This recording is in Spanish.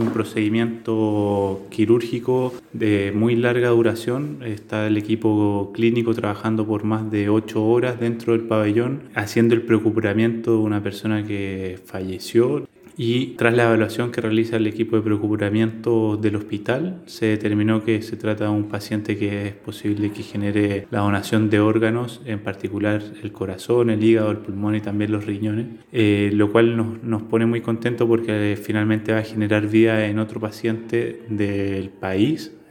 un procedimiento quirúrgico de muy larga duración. Está el equipo clínico trabajando por más de 8 horas dentro del pabellón, haciendo el precubramiento de una persona que falleció. Y tras la evaluación que realiza el equipo de precubramiento del hospital, se determinó que se trata de un paciente que es posible que genere la donación de órganos, en particular el corazón, el hígado, el pulmón y también los riñones, lo cual nos pone muy contentos porque finalmente va a generar vida en otro paciente del país